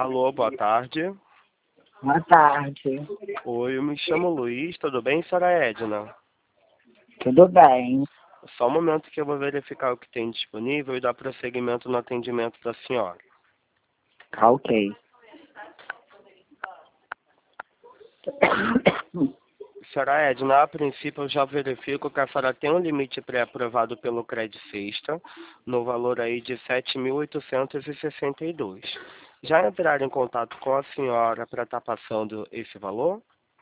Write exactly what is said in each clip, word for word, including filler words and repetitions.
Alô, boa tarde. Boa tarde. Oi, eu me chamo Luiz, tudo bem, senhora Edna? Tudo bem? Só um momento que eu vou verificar o que tem disponível e dar prosseguimento no atendimento da senhora. Tá ok. Senhora Edna, a princípio eu já verifico que a senhora tem um limite pré-aprovado pelo Credicista, no valor aí de sete mil oitocentos e sessenta e dois. Já entraram em contato com a senhora para estar passando esse valor?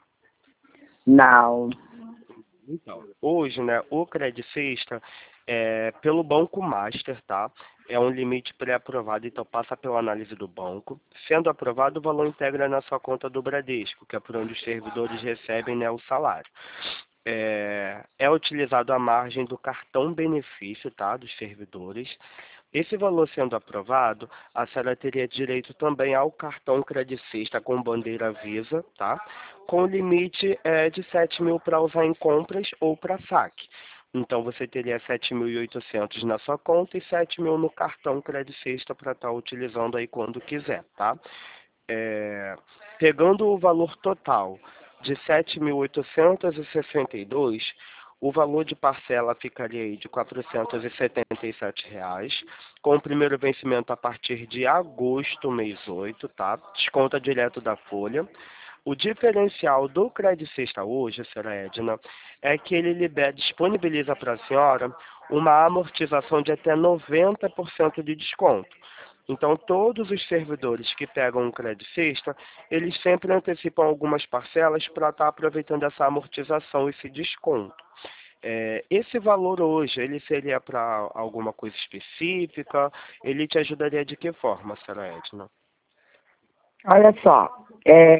Não. Então, hoje, né, o Credicista, é, pelo Banco Master, tá? É um limite pré-aprovado, então passa pela análise do banco. Sendo aprovado, o valor integra na sua conta do Bradesco, que é por onde os servidores recebem, né, o salário. É, é utilizado a margem do cartão benefício, tá, dos servidores. Esse valor sendo aprovado, a senhora teria direito também ao cartão Credicista com bandeira Visa, tá? Com limite é, de sete mil para usar em compras ou para saque. Então você teria sete mil e oitocentos na sua conta e sete mil no cartão Credicista para estar utilizando aí quando quiser, tá? É, pegando o valor total de sete mil oitocentos e sessenta e dois, o valor de parcela ficaria aí de quatrocentos e setenta e sete reais, com o primeiro vencimento a partir de agosto, mês oito, tá? Desconta direto da folha. O diferencial do Credicista hoje, senhora Edna, é que ele libera, disponibiliza para a senhora uma amortização de até noventa por cento de desconto. Então, todos os servidores que pegam um Credicista, eles sempre antecipam algumas parcelas para estar aproveitando essa amortização, esse desconto. É, esse valor hoje, ele seria para alguma coisa específica? Ele te ajudaria de que forma, senhora Edna? Olha só, é,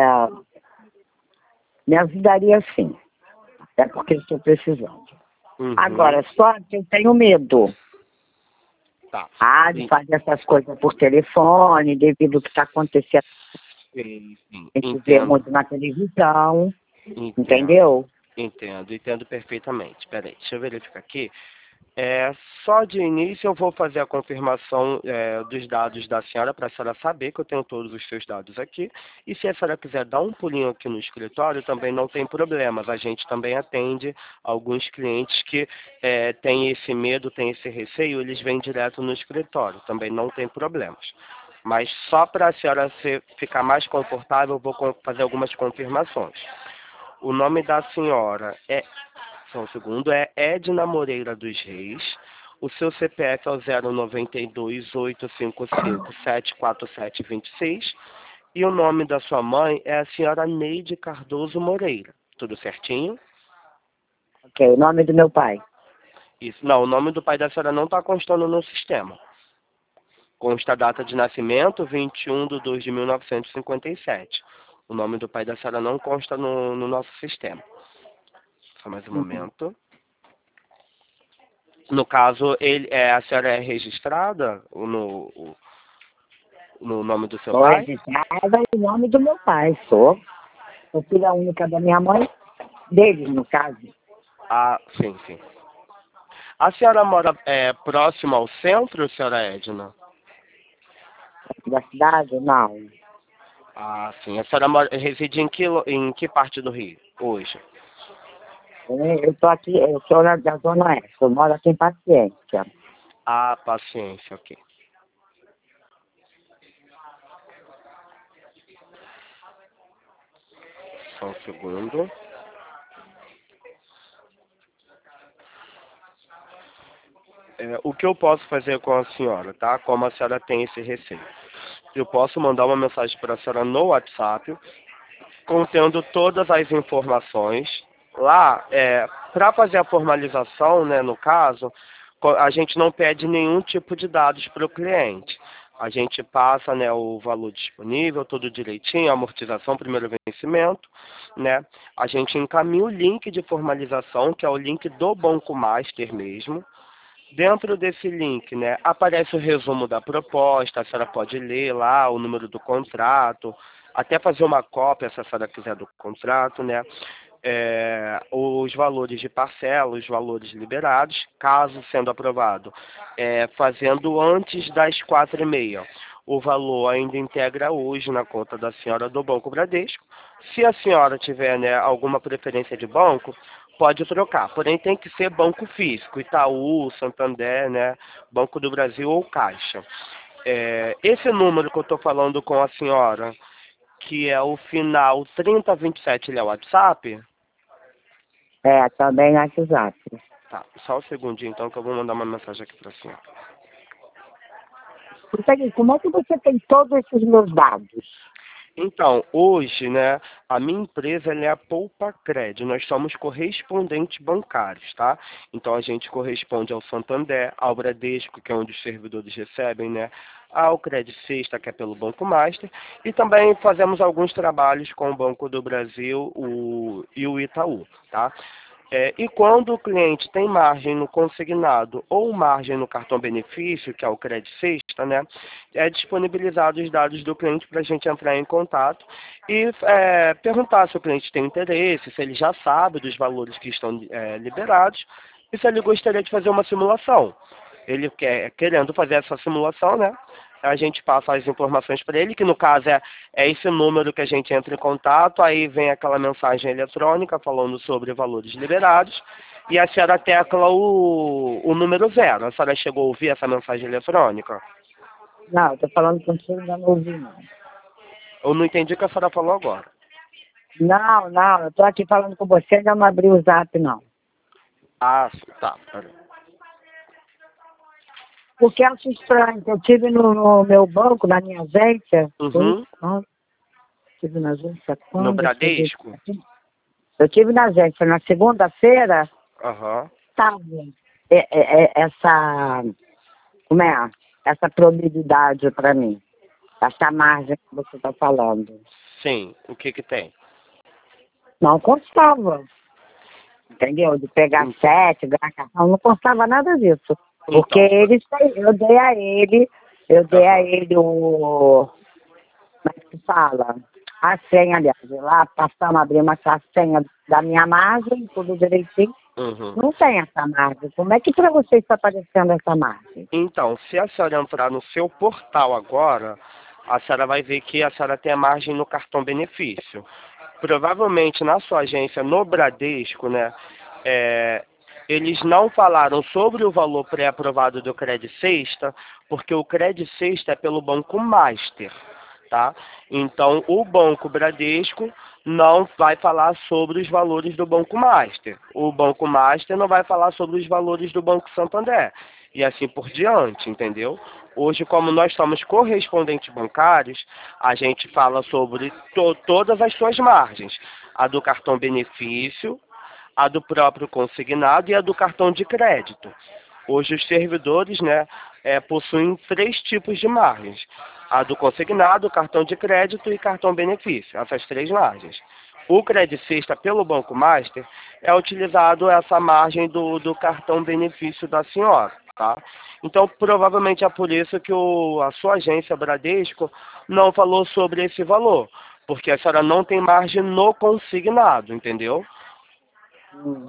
me ajudaria sim, até porque eu estou precisando. Uhum. Agora, só que eu tenho medo. Tá. Ah, de fazer essas coisas por telefone, devido ao que está acontecendo. Sim, sim. A gente vê Entendo. muito na televisão, Entendo. entendeu? Entendo, entendo perfeitamente. Peraí, deixa eu verificar aqui. É, só de início eu vou fazer a confirmação é, dos dados da senhora para a senhora saber que eu tenho todos os seus dados aqui. E se a senhora quiser dar um pulinho aqui no escritório, também não tem problemas. A gente também atende alguns clientes que é, têm esse medo, têm esse receio, eles vêm direto no escritório. Também não tem problemas. Mas só para a senhora se, ficar mais confortável, eu vou fazer algumas confirmações. O nome da senhora é, só um segundo, é Edna Moreira dos Reis. O seu C P F é o zero nove dois oito cinco cinco sete quatro sete dois seis. E o nome da sua mãe é a senhora Neide Cardoso Moreira. Tudo certinho? Ok, o nome do meu pai. Isso. Não, o nome do pai da senhora não está constando no sistema. Consta a data de nascimento, vinte e um de dois de mil novecentos e cinquenta e sete. O nome do pai da senhora não consta no, no nosso sistema. Só mais um momento. No caso, ele, é, a senhora é registrada no, no nome do seu Sou pai? registrada em nome do meu pai, sou. Sou filha única da minha mãe, deles, no caso. Ah, sim, sim. A senhora mora é, próximo ao centro, senhora Edna? Da cidade, não. Ah, sim. A senhora mora, reside em que, lo- em que parte do Rio hoje? Eu estou aqui, eu sou na, da Zona Oeste, eu moro aqui em Paciência. Ah, paciência, ok. Só um segundo. É, o que eu posso fazer com a senhora, tá? Como a senhora tem esse receio? Eu posso mandar uma mensagem para a senhora no WhatsApp, contendo todas as informações. Lá, é, para fazer a formalização, né, no caso, co- a gente não pede nenhum tipo de dados para o cliente. A gente passa, né, o valor disponível, tudo direitinho, amortização, primeiro vencimento, né? A gente encaminha o link de formalização, que é o link do Banco Master mesmo. Dentro desse link, né, aparece o resumo da proposta, a senhora pode ler lá o número do contrato, até fazer uma cópia, se a senhora quiser, do contrato, né, é, os valores de parcela, os valores liberados, caso sendo aprovado, é, fazendo antes das quatro e meia. o valor ainda integra hoje na conta da senhora do Banco Bradesco. Se a senhora tiver, né, alguma preferência de banco, pode trocar. Porém, tem que ser banco físico, Itaú, Santander, né, Banco do Brasil ou Caixa. É, esse número que eu estou falando com a senhora, que é o final trinta vinte e sete, ele é o WhatsApp? É, também no WhatsApp. Tá, só um segundinho então que eu vou mandar uma mensagem aqui para a senhora. Consegue, como é que você tem todos esses meus dados? Então, hoje, né, a minha empresa ela é a Poupa-Cred. Nós somos correspondentes bancários, tá? Então, a gente corresponde ao Santander, ao Bradesco, que é onde os servidores recebem, né? Ao Cred Sexta, que é pelo Banco Master. E também fazemos alguns trabalhos com o Banco do Brasil o, e o Itaú, tá? É, e quando o cliente tem margem no consignado ou margem no cartão benefício, que é o Cred Sexta, né, é disponibilizado os dados do cliente para a gente entrar em contato e é, perguntar se o cliente tem interesse, se ele já sabe dos valores que estão é, liberados e se ele gostaria de fazer uma simulação. Ele quer, querendo fazer essa simulação, né? A gente passa as informações para ele, que no caso é, é esse número que a gente entra em contato, aí vem aquela mensagem eletrônica falando sobre valores liberados, e a senhora tecla o, o número zero. A senhora chegou a ouvir essa mensagem eletrônica? Não, eu tô falando contigo, ainda não ouvi, não. Eu não entendi o que a senhora falou agora. Não, não, eu tô aqui falando com você, ainda não abri o zap, não. Ah, tá. Peraí. Porque eu acho estranho, que eu tive no, no meu banco, na minha agência. Uhum. Foi, tive na agência quando? No Bradesco? Eu tive na agência na segunda-feira, Aham. estava é, é, é, essa, como é? Essa probabilidade para mim. Essa margem que você está falando. Sim, o que que tem? Não constava. Entendeu? De pegar Hum. sete, ganhar cartão, não constava nada disso. Então. Porque ele, eu dei a ele, eu dei a Aham. ele o, como é que se fala? A senha, aliás, lá passamos, abrimos a senha da minha margem, tudo direitinho. Uhum. Não tem essa margem. Como é que para você está aparecendo essa margem? Então, se a senhora entrar no seu portal agora, a senhora vai ver que a senhora tem a margem no cartão benefício. Provavelmente na sua agência, no Bradesco, né, é, eles não falaram sobre o valor pré-aprovado do Cred Sexta, porque o Cred Sexta é pelo Banco Master, tá? Então, o Banco Bradesco não vai falar sobre os valores do Banco Master. O Banco Master não vai falar sobre os valores do Banco Santander. E assim por diante, entendeu? Hoje, como nós somos correspondentes bancários, a gente fala sobre to todas as suas margens. A do cartão benefício, a do próprio consignado e a do cartão de crédito. Hoje os servidores, né, é, possuem três tipos de margens. A do consignado, cartão de crédito e cartão benefício. Essas três margens. O Cred Sexta, pelo Banco Master, é utilizado essa margem do, do cartão benefício da senhora, tá? Então, provavelmente é por isso que o, a sua agência Bradesco não falou sobre esse valor, porque a senhora não tem margem no consignado, entendeu? Hum.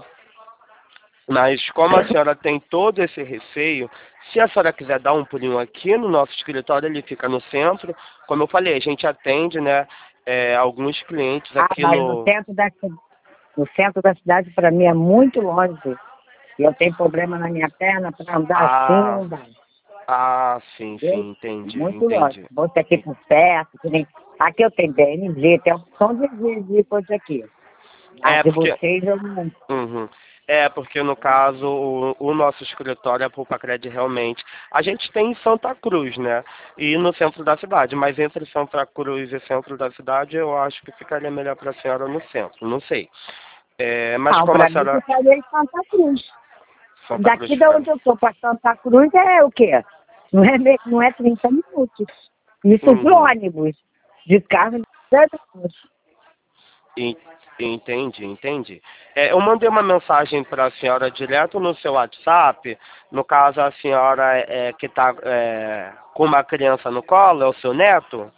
Mas como a senhora tem todo esse receio, se a senhora quiser dar um pulinho aqui no nosso escritório, ele fica no centro. Como eu falei, a gente atende, né, é, alguns clientes Ah, aqui mas no no... centro da, no centro da cidade, para mim, é muito longe. E eu tenho problema na minha perna para andar assim, Ah, não dá. ah, sim, Eu, sim, entendi, muito longe. entendi. Você aqui por perto, que nem... Aqui eu tenho B N G, tem a opção de de, de coisa aqui. A É de porque... vocês eu não... Uhum. É, porque no caso, o, o nosso escritório é a Poupa-Cred realmente. A gente tem em Santa Cruz, né? E no centro da cidade, mas entre Santa Cruz e centro da cidade, eu acho que ficaria melhor para a senhora no centro, não sei. É, mas Não, como a para mim senhora... ficaria em Santa Cruz. Santa Cruz Daqui de fica... onde eu estou para Santa Cruz é o quê? Não é, me- não é trinta minutos. Isso de Uhum. ônibus. De carro, dez minutos. En- Entendi, entendi. É, eu mandei uma mensagem para a senhora direto no seu WhatsApp. No caso, a senhora é, que está é, com uma criança no colo, é o seu neto?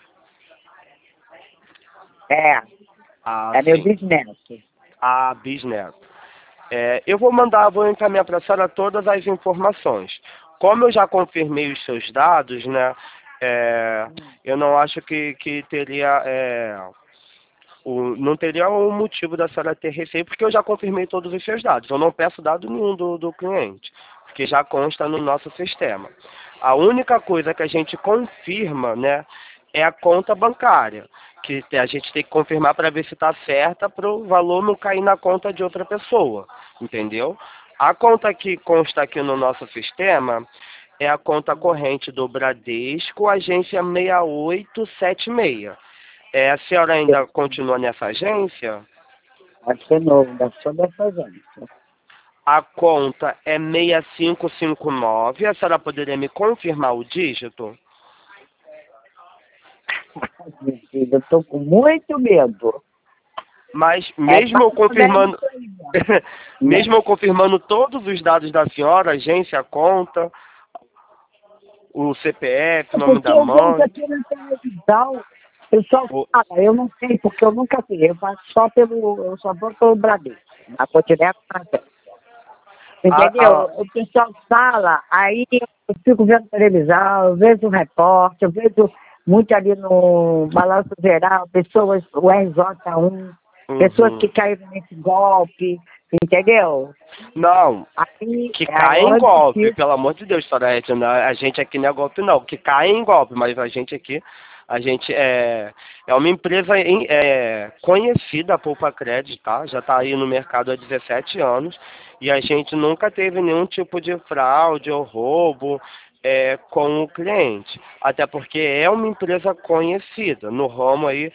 É, Ah, é meu sim. bisneto. Ah, bisneto. É, eu vou mandar, vou encaminhar para a senhora todas as informações. Como eu já confirmei os seus dados, né? é, eu não acho que, que teria... É, o, não teria um motivo da senhora ter receio, porque eu já confirmei todos os seus dados. Eu não peço dado nenhum do, do cliente, porque já consta no nosso sistema. A única coisa que a gente confirma, né, é a conta bancária, que a gente tem que confirmar para ver se está certa, para o valor não cair na conta de outra pessoa, entendeu? A conta que consta aqui no nosso sistema é a conta corrente do Bradesco, agência seis oito sete seis. É, a senhora ainda continua nessa agência? Pode ser novo, deve ser dessa agência. A conta é seis cinco cinco nove. A senhora poderia me confirmar o dígito? Meu filho, eu tô com muito medo. Mas É mesmo eu pra poder confirmando, isso aí, né? mesmo eu confirmando todos os dados da senhora, agência, conta, o C P F, o nome Porque da eu vejo mãe, aqui na televisão, eu só o- falo, eu não sei, porque eu nunca vi, eu faço só pelo, eu só vou pelo Bradesco, na direto pra frente. a, Entendeu? a, O pessoal fala, aí eu fico vendo televisão, eu vejo o repórter, eu vejo muito ali no Balanço Geral, pessoas, o R J um, pessoas uhum. que caíram nesse golpe, entendeu? Não, Aí que é cai em onde golpe, fica. pelo amor de Deus, senhora Edna, a gente aqui não é golpe não, que cai em golpe, mas a gente aqui, a gente é, é uma empresa em- é, conhecida, a Poupa Crédito, tá? Já está aí no mercado há dezessete anos, e a gente nunca teve nenhum tipo de fraude ou roubo é, com o cliente, até porque é uma empresa conhecida no ramo aí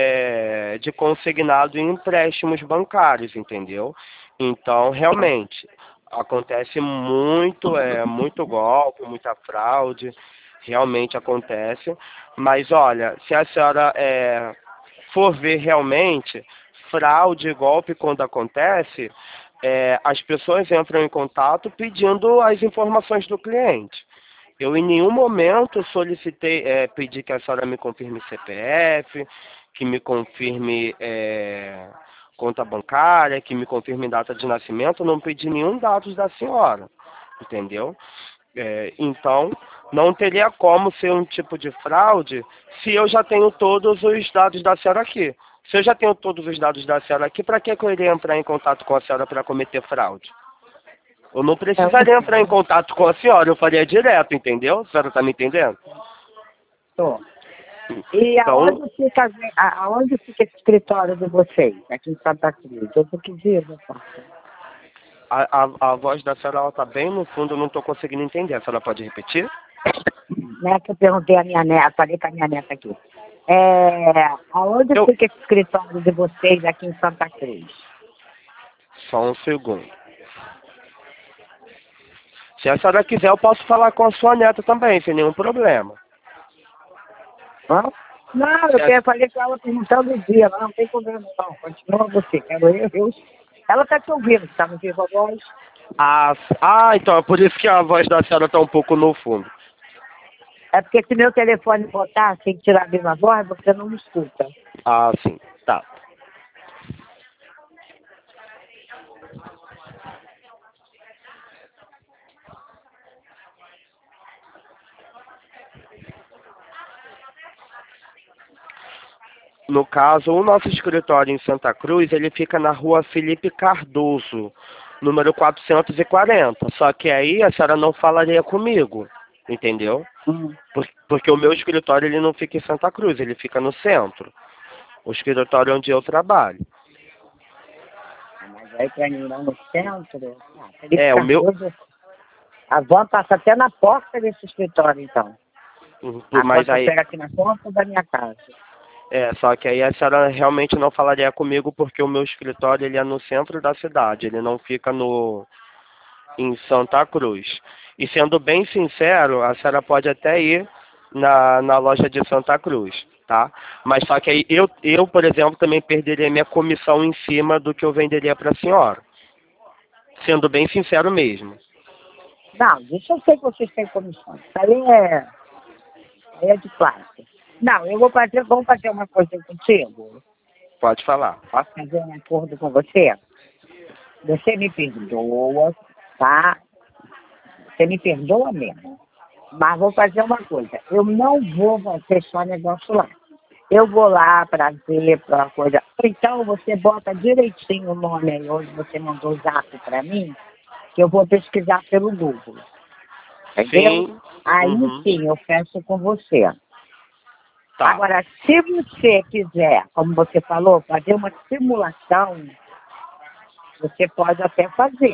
é, de consignado em empréstimos bancários, entendeu? Então, realmente, acontece muito, é, muito golpe, muita fraude, realmente acontece. Mas olha, se a senhora é, for ver realmente, fraude e golpe quando acontece, é, as pessoas entram em contato pedindo as informações do cliente. Eu em nenhum momento solicitei, é, pedi que a senhora me confirme C P F, que me confirme é, conta bancária, que me confirme data de nascimento, eu não pedi nenhum dados da senhora, entendeu? É, então, não teria como ser um tipo de fraude se eu já tenho todos os dados da senhora aqui. Se eu já tenho todos os dados da senhora aqui, para que que eu iria entrar em contato com a senhora para cometer fraude? Eu não precisaria entrar em contato com a senhora, eu faria direto, entendeu? A senhora está me entendendo? Tô. E Então, aonde fica, a- aonde fica esse escritório de vocês, aqui em Santa Cruz? Eu tô que vivo, passa. a, a, a voz da senhora está bem no fundo, eu não estou conseguindo entender. A senhora pode repetir? Né, que eu perguntei à minha neta, falei com a minha neta aqui. É, aonde Eu... fica esse escritório de vocês aqui em Santa Cruz? Só um segundo. Se a senhora quiser, eu posso falar com a sua neta também, sem nenhum problema. Hã? Não, Se eu a- quero falei com ela perguntando o dia, não, não tem problema não, continua você, quero eu, eu. Ela tá te ouvindo, tá no vivo a voz? Ah, ah, então é por isso que a voz da senhora está um pouco no fundo. É porque se meu telefone botar, sem tirar a viva voz, você não me escuta. Ah, sim, tá. No caso, o nosso escritório em Santa Cruz, ele fica na rua Felipe Cardoso, número quatrocentos e quarenta. Só que aí a senhora não falaria comigo, entendeu? Hum. Por- Porque o meu escritório ele não fica em Santa Cruz, ele fica no centro. O escritório onde eu trabalho. Mas aí pra mim lá no centro, ah, Felipe É, o meu. Cardoso, a van passa até na porta desse escritório, então. A van Mas que eu aí. pego aqui na porta da minha casa. É, só que aí a senhora realmente não falaria comigo porque o meu escritório ele é no centro da cidade, ele não fica no em Santa Cruz. E sendo bem sincero, a senhora pode até ir na, na loja de Santa Cruz, tá? Mas só que aí eu, eu, por exemplo, também perderia minha comissão em cima do que eu venderia para a senhora. Sendo bem sincero mesmo. Não, isso eu sei que vocês têm comissão. Isso aí é, aí é de plástico. Não, eu vou fazer, vamos fazer uma coisa contigo. Pode falar. Posso fazer um acordo com você? Você me perdoa, tá? Você me perdoa mesmo. Mas vou fazer uma coisa, eu não vou fechar negócio lá. Eu vou lá para ver, para coisa. Então você bota direitinho o nome aí, onde você mandou o zap para mim, que eu vou pesquisar pelo Google. Entendeu? Sim. Aí Uhum. sim eu fecho com você. Tá. Agora, se você quiser, como você falou, fazer uma simulação, você pode até fazer.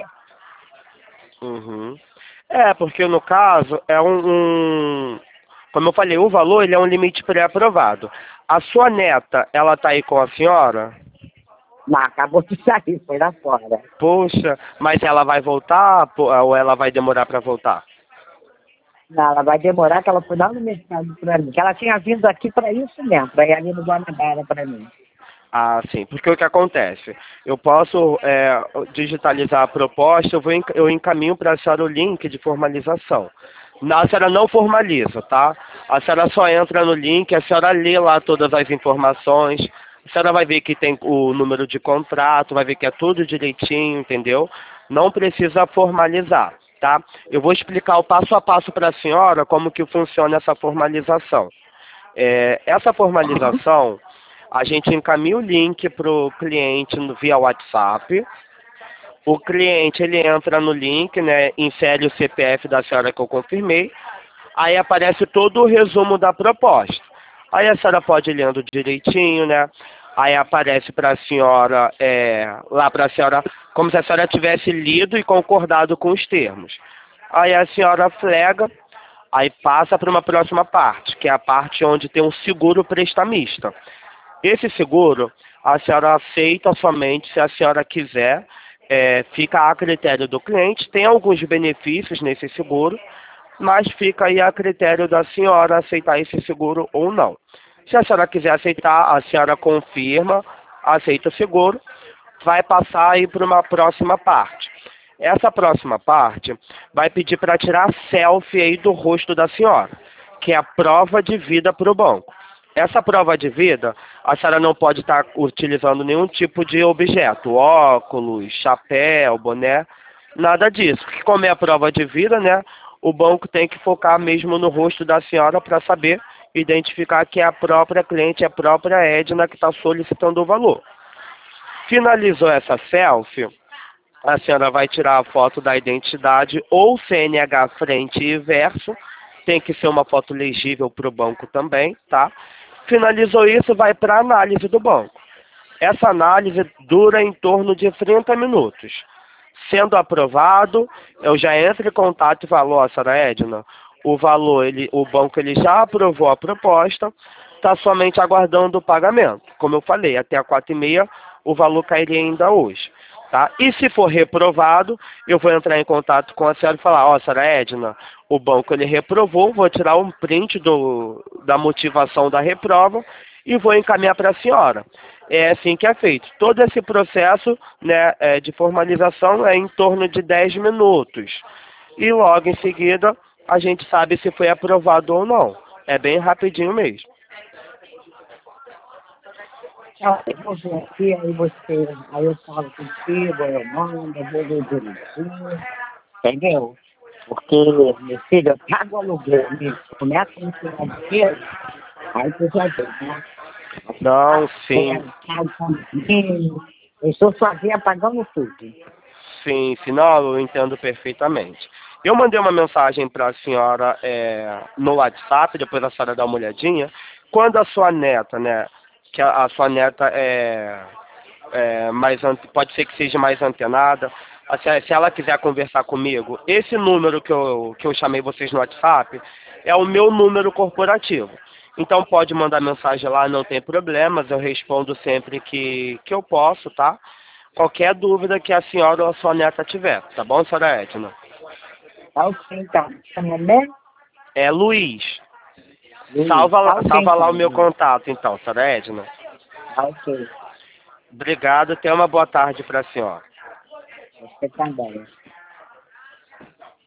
Uhum. É, porque no caso é um, um- como eu falei, o valor ele é um limite pré-aprovado. A sua neta, ela tá aí com a senhora? Mas acabou de sair, foi lá fora. Poxa, mas ela vai voltar po- ou ela vai demorar para voltar? Não, ela vai demorar, que ela foi lá no mercado para mim. Que ela tinha vindo aqui para isso mesmo, para ir ali no Guanabara para mim. Ah, sim. Porque o que acontece? Eu posso é, digitalizar a proposta, eu, vou, enca- eu encaminho para a senhora o link de formalização. Não, a senhora não formaliza, tá? A senhora só entra no link, a senhora lê lá todas as informações, a senhora vai ver que tem o número de contrato, vai ver que é tudo direitinho, entendeu? Não precisa formalizar, tá? Eu vou explicar o passo a passo para a senhora como que funciona essa formalização. É, essa formalização, a gente encaminha o link para o cliente no- via WhatsApp. O cliente ele entra no link, né, insere o C P F da senhora que eu confirmei, aí aparece todo o resumo da proposta. Aí a senhora pode ir lendo direitinho, né? Aí aparece para a senhora, é, lá para a senhora, como se a senhora tivesse lido e concordado com os termos. Aí a senhora flega, aí passa para uma próxima parte, que é a parte onde tem um seguro prestamista. Esse seguro, a senhora aceita somente se a senhora quiser, é, fica a critério do cliente. Tem alguns benefícios nesse seguro, mas fica aí a critério da senhora aceitar esse seguro ou não. Se a senhora quiser aceitar, a senhora confirma, aceita o seguro, vai passar aí para uma próxima parte. Essa próxima parte vai pedir para tirar selfie aí do rosto da senhora, que é a prova de vida para o banco. Essa prova de vida, a senhora não pode estar utilizando nenhum tipo de objeto, óculos, chapéu, boné, nada disso. Porque como é a prova de vida, né, o banco tem que focar mesmo no rosto da senhora para saber identificar que é a própria cliente, a própria Edna que está solicitando o valor. Finalizou essa selfie, a senhora vai tirar a foto da identidade ou C N H frente e verso. Tem que ser uma foto legível para o banco também, tá? Finalizou isso, vai para a análise do banco. Essa análise dura em torno de trinta minutos. Sendo aprovado, eu já entro em contato e falo, ó, senhora Edna, o valor, ele, o banco ele já aprovou a proposta, está somente aguardando o pagamento. Como eu falei, até a quatro e meia o valor cairia ainda hoje. Tá? E se for reprovado, eu vou entrar em contato com a senhora e falar, ó, senhora Edna, o banco ele reprovou, vou tirar um print do, da motivação da reprova e vou encaminhar para a senhora. É assim que é feito. Todo esse processo, né, é, de formalização é em torno de dez minutos. E logo em seguida a gente sabe se foi aprovado ou não. É bem rapidinho mesmo. Então, eu vou ver aqui, aí você, aí eu falo contigo, aí eu mando, eu vou ver direitinho, entendeu? Porque, meu filho, eu pago aluguel, me começa no final do mês, aí tu já vê, né? Não, sim. Pago condomínio, eu estou sozinha pagando tudo. Sim, sim, não, eu entendo perfeitamente. Eu mandei uma mensagem para a senhora é, no WhatsApp, depois a senhora dá uma olhadinha. Quando a sua neta, né, que a, a sua neta é, é mais, ante- pode ser que seja mais antenada, assim, se ela quiser conversar comigo, esse número que eu, que eu chamei vocês no WhatsApp é o meu número corporativo. Então pode mandar mensagem lá, não tem problemas, eu respondo sempre que, que eu posso, tá? Qualquer dúvida que a senhora ou a sua neta tiver, tá bom, senhora Edna? Tá ok, então. Chama né? É Luiz. Luiz, Salva, tá lá- ok, salva lá então, o meu Luiz. contato, então, senhora Edna. Tá ok. Obrigado, tenha uma boa tarde para a senhora. Você também.